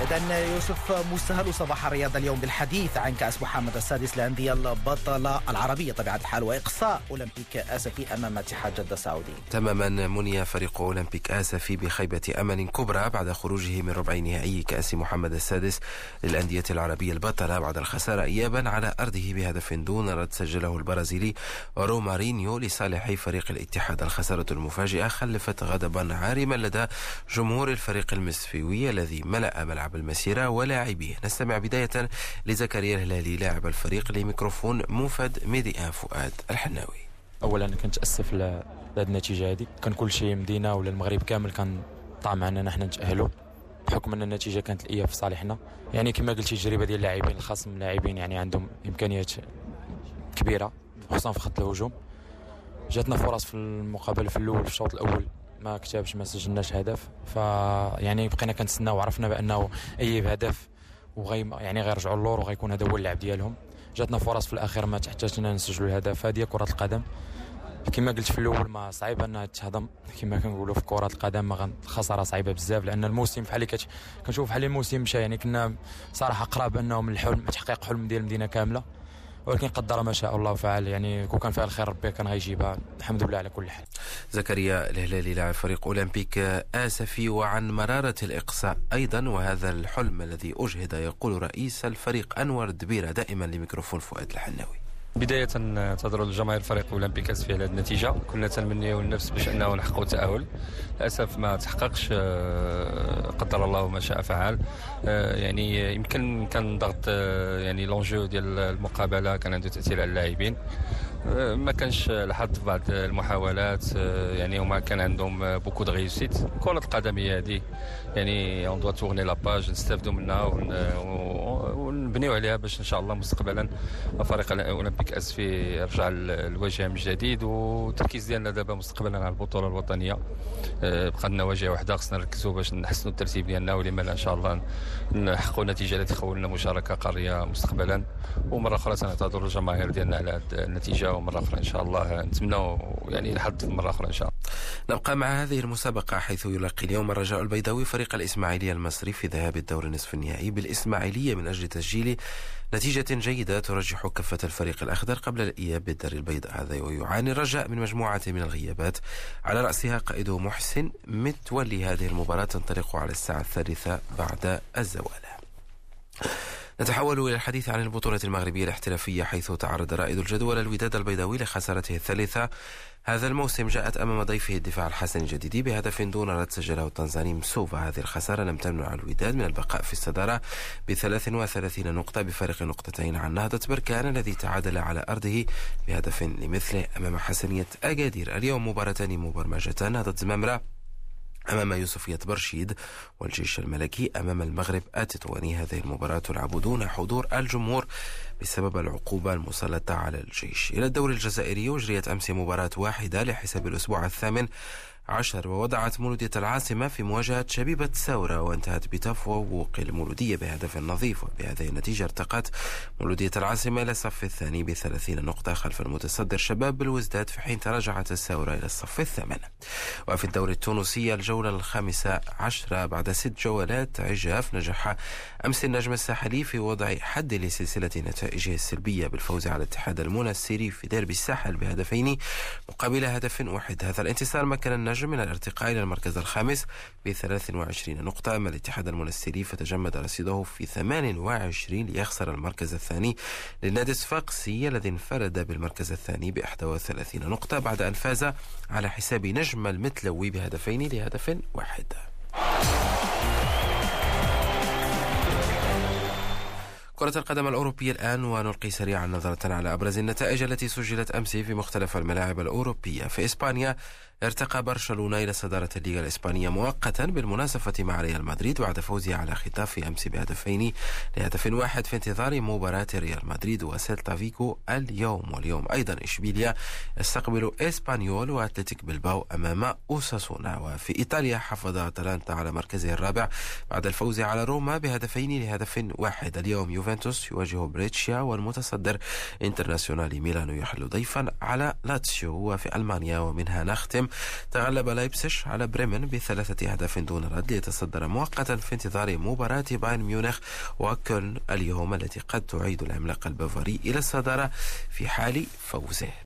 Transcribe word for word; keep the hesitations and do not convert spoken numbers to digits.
إذن يوسف مستهل صباح الرياضة اليوم بالحديث عن كأس محمد السادس للأندية البطلة العربية طبيعة الحال، وإقصاء أولمبيك آسفي أمام اتحاد جدة السعودي. تماما مني فريق أولمبيك آسفي بخيبة أمل كبرى بعد خروجه من ربع نهائي كأس محمد السادس للأندية العربية البطلة بعد الخسارة إيابا على أرضه بهدف دون رد سجله البرازيلي رومارينيو لصالح فريق الاتحاد. الخسارة المفاجئة خلفت غضبا عارما لدى جمهور الفريق المسفيوي الذي ملأ ملعب المسيرة ولاعبيه. نستمع بداية لزكريا الهلالي لاعب الفريق لميكروفون موفد ميديان فؤاد الحناوي. اولا كنت اسف لهذه النتيجه هذه، كان كل شيء مدينه ولا المغرب كامل كان طامع اننا حنا نتاهلوا بحكم ان النتيجه كانت الاياب في صالحنا. يعني كما قلتي التجربه ديال اللاعبين الخصم لاعبين يعني عندهم امكانيات كبيره خصوصا في خط الهجوم. جاتنا فرص في المقابله في الاول في الشوط الاول ما كتبش ما سجلناش هدف، فيعني بقينا كنتسناو وعرفنا بانه اي هدف وغي يعني غيرجعوا اللور وغيكون هذا هو اللعب ديالهم. جاتنا فرص في الاخير ما تحتاجنا نسجلوا الهدف. هذه كره القدم كما قلت في الاول ما صعيب انها تهضم كما كنقولوا في كره القدم. ما الخساره صعيبه بزاف لان الموسم بحال اللي كنشوف بحال الموسم مشى، يعني كنا صراحه قراب انه من الحلم تحقيق حلم ديال المدينه كامله، ولكن قدر ما شاء الله فعل. يعني كون كان فيها الخير ربي كان غيجيبها، الحمد لله على كل حال. زكريا الهلالي لاعب فريق أولمبيك آسفي. وعن مرارة الإقصاء أيضا وهذا الحلم الذي أجهد يقول رئيس الفريق أنور الدبيرة دائما لميكروفون فؤاد الحناوي. بداية تضرر الجماهير فريق أولمبيك آسفي على هذه النتيجة. كنا تنمنيو النفس باش أنه نحققوا التأهل، للأسف ما تحققش، قدر الله ما شاء فعل. يعني يمكن كان ضغط، يعني لونجو ديال المقابلة كان عنده تأثير على اللاعبين، ما كانش الحظ في بعض المحاولات، يعني هما كان عندهم بوكو دو ريوسيت. كرة القدم هي هذه، يعني اون دوا تورني لا باج نستافدوا منها ونبنيو عليها باش ان شاء الله مستقبلا فريق الاولمبيك اسفي يرجع الواجهه من جديد. والتركيز ديالنا دابا مستقبلا على البطوله الوطنيه. بقى لنا واجهه واحده خصنا نركزوا باش نحسنوا الترتيب ديالنا، ولما لا ان شاء الله نحققوا نتيجه التي تخولنا مشاركه قاريه مستقبلا. ومره اخرى سنعتذر الجماهير ديالنا على هذه النتيجه، ومره اخرى ان شاء الله نتمنوا يعني الحظ مره اخرى ان شاء الله. نبقى مع هذه المسابقة حيث يلاقي اليوم الرجاء البيضاوي فريق الإسماعيلية المصري في ذهاب الدور نصف النهائي بالإسماعيلية من أجل تسجيل نتيجة جيدة ترجح كفة الفريق الأخضر قبل الإياب بالدار البيضاء. هذا ويعاني الرجاء من مجموعة من الغيابات على رأسها قائده محسن متولي. هذه المباراة تنطلق على الساعة الثالثة بعد الزوال. نتحول إلى الحديث عن البطولة المغربية الاحترافية حيث تعرض رائد الجدول الوداد البيضاوي لخسارته الثالثة هذا الموسم. جاءت أمام ضيفه الدفاع الحسن الجديدي بهدف دون رد سجله التنزاني مسوفا. هذه الخسارة لم تمنع الوداد من البقاء في الصدارة بثلاث وثلاثين نقطة بفارق نقطتين عن نهضة بركان الذي تعادل على أرضه بهدف لمثله أمام حسنية أكادير. اليوم مباراتان مبرمجتان، نهضة زمامرة أمام يوسفية برشيد والجيش الملكي أمام المغرب التطواني. هذه المباراة تلعب دون حضور الجمهور بسبب العقوبة المسلطة على الجيش. إلى الدوري الجزائري، وجريت أمس مباراة واحدة لحساب الأسبوع الثامن عشر ووضعت مولودية العاصمة في مواجهة شبيبة ساورة وانتهت بتفوق المولودية بهدف نظيف. وبهذه النتيجة ارتقت مولودية العاصمة إلى الصف الثاني بثلاثين نقطة خلف المتصدر شباب بالوزداد، في حين تراجعت الساورة إلى الصف الثامن. وفي الدوري التونسي الجولة الخامسة عشرة بعد ست جولات عجاف، نجح أمس النجم الساحلي في وضع حد لسلسلة نتائجه السلبية بالفوز على الاتحاد المنستيري في ديربي الساحل بهدفين مقابل هدف واحد. هذا الانتصار مكن النجم من الارتقاء إلى المركز الخامس بثلاث وعشرين نقطة، أما الاتحاد المنستيري فتجمد رصيده في ثمان وعشرين ليخسر المركز الثاني للنادي الصفاقسي الذي انفرد بالمركز الثاني بإحدى وثلاثين نقطة بعد أن فاز على حساب نجم المتلوي بهدفين لهدف واحد. كرة القدم الأوروبية الآن، ونلقي سريعا نظرة على أبرز النتائج التي سجلت أمس في مختلف الملاعب الأوروبية. في إسبانيا ارتقى برشلونة إلى صدارة الليغا الإسبانية مؤقتا بالمناصفة مع ريال مدريد بعد فوزه على ختاف أمس بهدفين لهدف واحد في انتظار مباراة ريال مدريد وسيلتا فيكو اليوم. واليوم أيضا إشبيليا يستقبل إسبانيول وأتلتيك بلباو أمام أوساسونا. وفي إيطاليا حافظ أتلانتا على مركزه الرابع بعد الفوز على روما بهدفين لهدف واحد. اليوم يوفنتوس يواجه بريتشيا، والمتصدر انترناسيونالي ميلانو يحل ضيفا على لاتسيو. وفي ألمانيا ومنها نختم اليوم تغلب لايبسيش على بريمن بثلاثة أهداف دون رد ليتصدر مؤقتا في انتظار مباراة بايرن ميونخ وكولن اليوم التي قد تعيد العملاق البافاري إلى الصدارة في حال فوزه.